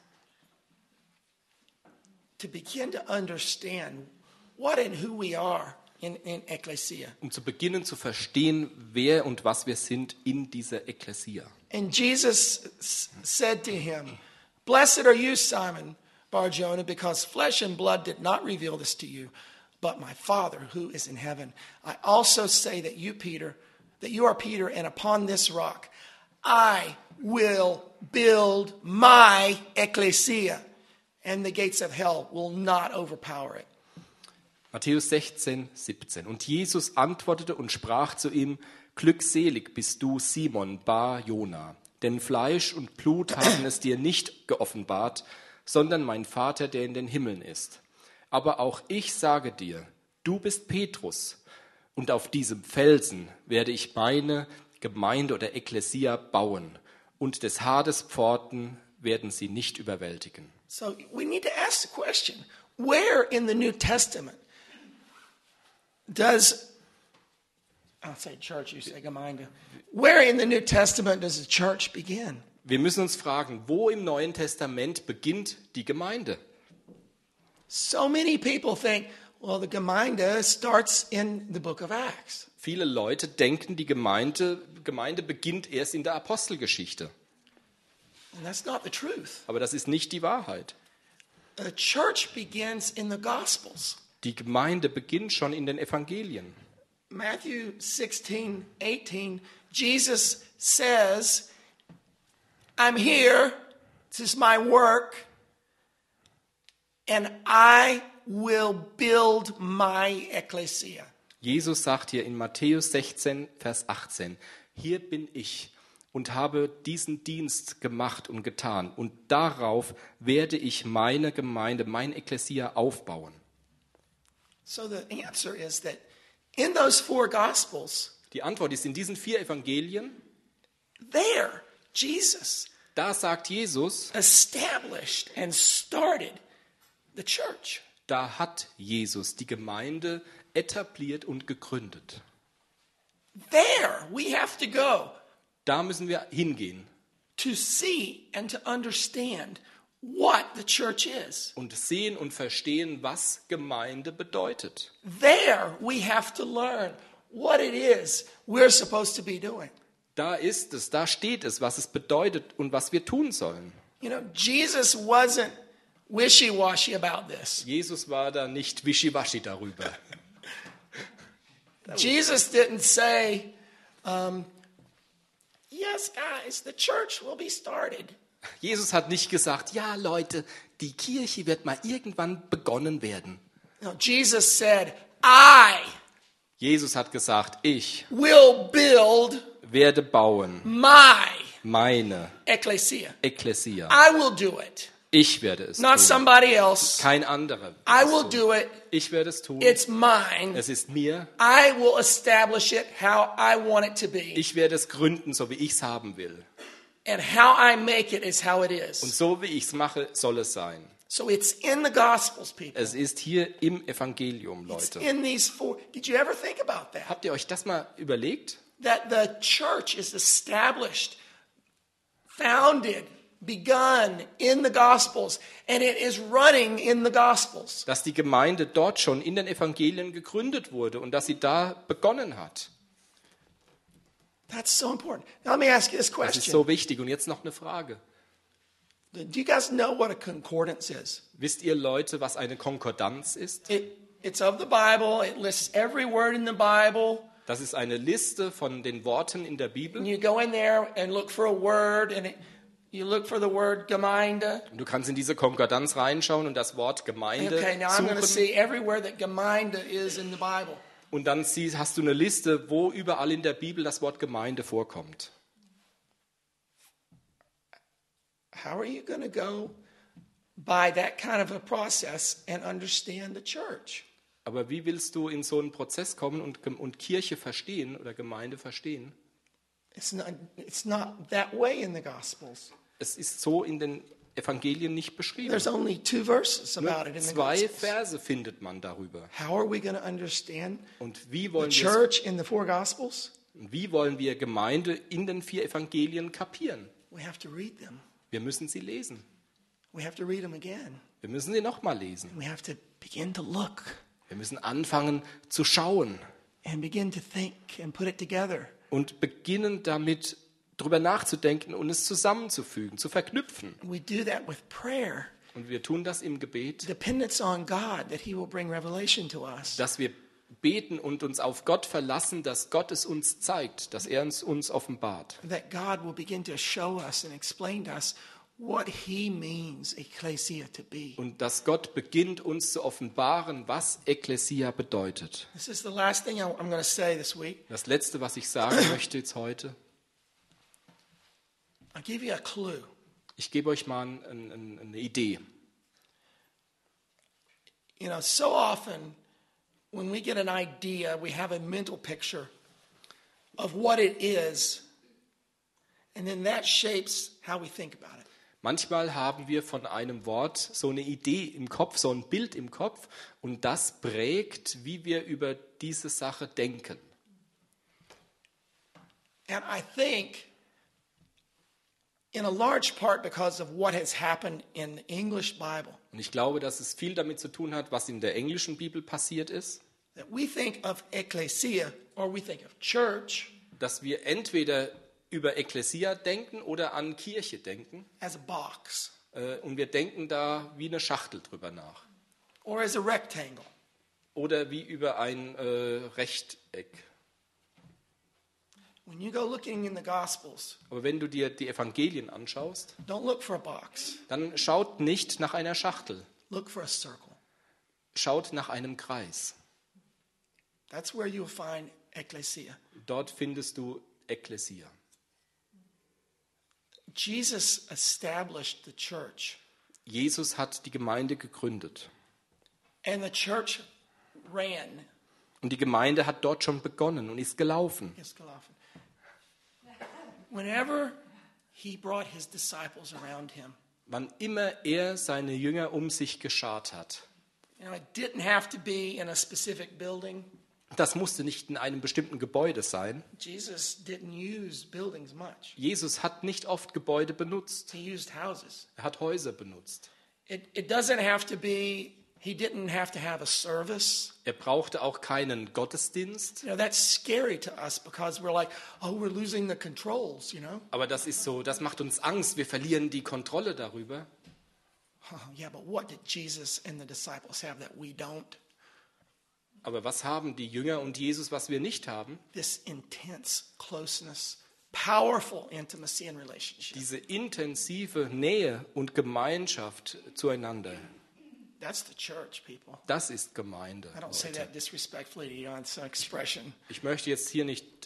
to begin to understand what and who we are in ecclesia. Um zu beginnen zu verstehen, wer und was wir sind in dieser Ekklesia. And Jesus said to him, "Blessed are you, Simon Bar-Jonah, because flesh and blood did not reveal this to you, but my Father who is in heaven. I also say that you are Peter, and upon this rock I will build my ecclesia, and the gates of hell will not overpower it." Matthäus 16, 17. Und Jesus antwortete und sprach zu ihm: Glückselig bist du, Simon Bar-Jona, denn Fleisch und Blut haben es dir nicht geoffenbart, sondern mein Vater, der in den Himmeln ist. Aber auch ich sage dir, du bist Petrus, und auf diesem Felsen werde ich meine Gemeinde oder Ekklesia bauen, und des Hades Pforten werden sie nicht überwältigen. So we need to ask the question, where in the New Testament does, I'll say church, you say Gemeinde, where in the New Testament does the church begin? Wir müssen uns fragen, wo im Neuen Testament beginnt die Gemeinde? So many people think, well, the Gemeinde starts in the book of Acts. Viele Leute denken, die Gemeinde beginnt erst in der Apostelgeschichte. And that's not the truth. Aber das ist nicht die Wahrheit. The church begins in the Gospels. Die Gemeinde beginnt schon in den Evangelien. Matthew 16, 18, Jesus says, I'm here, this is my work, and I will build my ecclesia. Jesus sagt hier in Matthäus 16, Vers 18, hier bin ich und habe diesen Dienst gemacht und getan und darauf werde ich meine Gemeinde, mein Ekklesia aufbauen. So the answer is that in those four Gospels, Die Antwort ist in diesen 4 Evangelien, there, Jesus da sagt Jesus, established and started the church. da hat Jesus die Gemeinde etabliert und gegründet. There we have to go Da müssen wir hingehen to see and to understand what the church is. und sehen und verstehen, was Gemeinde bedeutet. There we have to learn what it is we're supposed to be doing. Da ist es, da steht es, was es bedeutet und was wir tun sollen. You know, Jesus wasn't wishy-washy about this. Jesus war da nicht wischiwaschi darüber. Jesus didn't say, yes, guys, the church will be started. Jesus hat nicht gesagt, ja Leute, die Kirche wird mal irgendwann begonnen werden. No, Jesus said, I Jesus hat gesagt, ich will build werde bauen my Meine Ecclesia. Ekklesia. I will do it. Ich werde es Not tun. somebody else. Kein anderer. I wird will es tun. do it. Ich werde es tun. It's mine. Es ist mir. I will establish it how I want it to be. Ich werde es gründen, so wie ich es haben will. And how I make it is how it Und is. so wie ich es mache, soll es sein. So it's in the Gospels, people. Es ist hier im Evangelium, It's Leute. in these four. Did you ever think about that? Habt ihr euch das mal überlegt? That the church is established, founded, begun in the Gospels, and it is running in the Gospels. Dass die Gemeinde dort schon in den Evangelien gegründet wurde und dass sie da begonnen hat. That's so important. Now let me ask you this Das ist question. so wichtig. Und jetzt noch eine Frage. Do you guys know what a concordance is? Wisst ihr, Leute, was eine Konkordanz ist? It's of the Bible. It lists every word in the Bible. Das ist eine Liste von den Worten in der And Bibel. you go in there and look for a word, and you look for the word Gemeinde. Und du kannst in diese Konkordanz reinschauen und das Wort Gemeinde Okay, now I'm going to suchen. see everywhere that Gemeinde is in the Bible. Und dann hast du eine Liste, wo überall in der Bibel das Wort Gemeinde vorkommt. How are you going to go by that kind of a process and understand the church? Aber wie willst du in so einen Prozess kommen und Kirche verstehen oder Gemeinde verstehen? It's not that way in the Gospels. Es ist so in den Evangelien nicht beschrieben. There's only 2 verses about it Nur in the 2 Gospels. Verse findet man darüber. How are we going to understand Und wie the wollen, church in the 4 Gospels? wir Gemeinde in den 4 Evangelien kapieren? We have to read them. Wir müssen sie lesen. We have to read them again. Wir müssen sie nochmal lesen. We have to begin to look Wir müssen anfangen zu schauen and begin to think and put it together. und beginnen damit drüber nachzudenken und es zusammenzufügen, zu verknüpfen. We do that with prayer, Und wir tun das im Gebet, dependence on God that He will bring revelation to us. dass wir beten und uns auf Gott verlassen, dass Gott es uns zeigt, dass er uns offenbart. That God will begin to show us and explain to us what He means ecclesia to be. Und dass Gott beginnt, uns zu offenbaren, was Ekklesia bedeutet. This is the last thing I'm going to say this week. Das Letzte, was ich sagen möchte jetzt heute, I'll give you a clue. ich gebe euch mal eine Idee. You know, so often when we get an idea, we have a mental picture of what it is, and then that shapes how we think about it. Manchmal haben wir von einem Wort so eine Idee im Kopf, so ein Bild im Kopf und das prägt, wie wir über diese Sache denken. And I think in a large part because of what has happened in the English Bible, Und ich glaube, dass es viel damit zu tun hat, was in der englischen Bibel passiert ist, that we think of ecclesia or we think of church dass wir entweder über Ekklesia denken oder an Kirche denken as a box und wir denken da wie eine Schachtel drüber nach or as a rectangle. oder wie über ein Rechteck. When you go looking in the Gospels, Aber wenn du dir die Evangelien anschaust, don't look for a box, dann schaut nicht nach einer Schachtel, look for a circle. schaut nach einem Kreis. That's where you'll find ecclesia. Dort findest du Ekklesia. Jesus established the church, Jesus hat die Gemeinde gegründet and the church ran. und die Gemeinde hat dort schon begonnen und ist gelaufen. Yes, gelaufen. Whenever he brought his disciples around him, Wann immer er seine Jünger um sich geschart hat. you know, it didn't have to be in a specific building. Das musste nicht in einem bestimmten Gebäude sein. Jesus didn't use buildings much. Jesus hat nicht oft Gebäude benutzt. He used houses. Er hat Häuser benutzt. It doesn't have to be, he didn't have to have a service. Er brauchte auch keinen Gottesdienst. You know, that's scary to us because we're like, oh, we're losing the controls, you know? Aber das ist so, das macht uns Angst. Wir verlieren die Kontrolle darüber. Oh, yeah, but what did Jesus and the disciples have that we don't? Aber was haben die Jünger und Jesus, was wir nicht haben? This intense closeness, powerful intimacy and relationship. Diese intensive Nähe und Gemeinschaft zueinander. That's the church, people. Das ist Gemeinde. I don't say Leute. that disrespectfully to you, it's an expression. Ich möchte jetzt hier nicht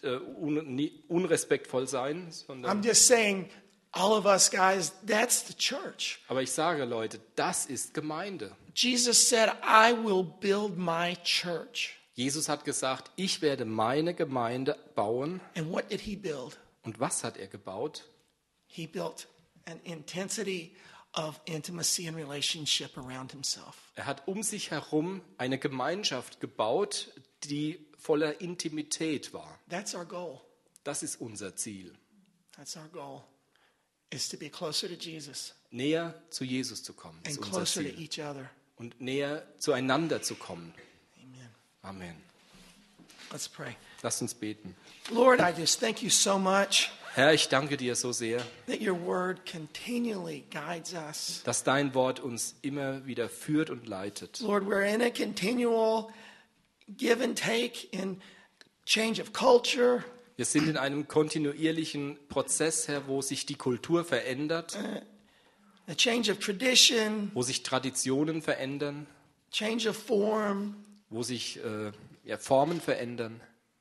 unrespektvoll sein, I'm sondern, just saying, all of us guys, that's the church. aber ich sage, Leute, das ist Gemeinde. Jesus said, I will build my church. Jesus hat gesagt, ich werde meine Gemeinde bauen. And what did he build? Und was hat er gebaut? He built an intensity of intimacy and relationship around himself. Er hat um sich herum eine Gemeinschaft gebaut, die voller Intimität war. That's our goal. Das ist unser Ziel. That's our goal, is to be closer to Jesus Näher zu Jesus zu kommen, and ist unser closer to Ziel. each other. Und näher zueinander zu kommen. Amen. Amen. Let's pray. Lasst uns beten. Lord, I just thank you so much Herr, ich danke dir so sehr, that your word continually guides us. dass dein Wort uns immer wieder führt und leitet. Lord, we're in a continual give and take in change of culture, Wir sind in einem kontinuierlichen Prozess, Herr, wo sich die Kultur verändert, a change of tradition, wo sich Traditionen verändern, change of form. wo sich Formen verändern.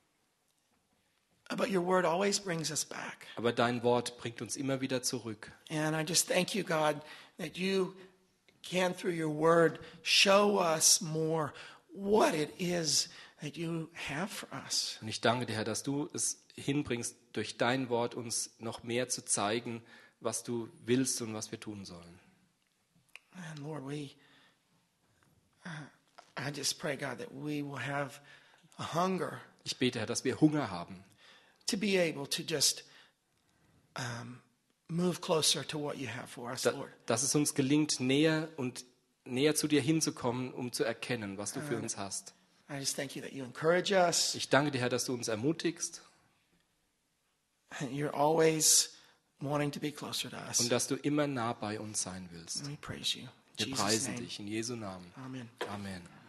But your word always brings us back. Aber dein Wort bringt uns immer wieder zurück. And I just thank you, God, that you can, through your word, show us more what it is that you have for us. Und ich danke dir, Herr, dass du es hinbringst, durch dein Wort uns noch mehr zu zeigen, was du willst und was wir tun sollen. And Lord, I just pray, God, that we will have a hunger Ich bete, Herr, dass wir Hunger haben, to be able to just move closer to what you have for us, Lord. dass es uns gelingt, näher zu dir hinzukommen, um zu erkennen, was du für uns hast. I just thank you that you encourage us. Ich danke dir, Herr, dass du uns ermutigst And you're always wanting to be closer to us. und dass du immer nah bei uns sein willst. And we praise you. In Wir Jesus' preisen name. dich in Jesu Namen. Amen. Amen.